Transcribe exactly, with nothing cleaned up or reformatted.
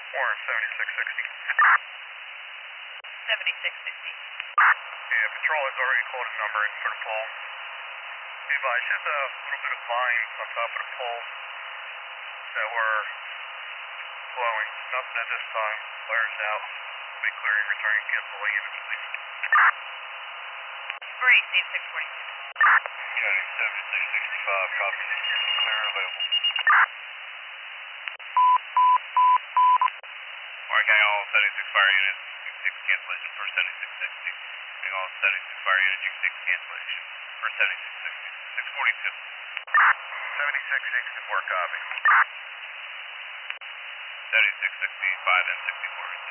Or seventy-six sixty. seventy-six sixty. Yeah, patrol has already called a number in for the pole. Hey, but it's just a little bit of vine on top of the pole that we're blowing. Nothing at this time. Flares out. We'll be clearing, returning, cancel all units, please. Great, Dave six forty-six. Okay, seventy-six sixty-five, copy. Clear and available. Alright, gang, all seventy-six fire units, G six cancellation for seventy-six sixty. Gang, all seventy-six fire units, G six cancellation for seventy-six sixty. six forty-two. seventy-six sixty-four, copy. seventy-six sixty-five and sixty-four.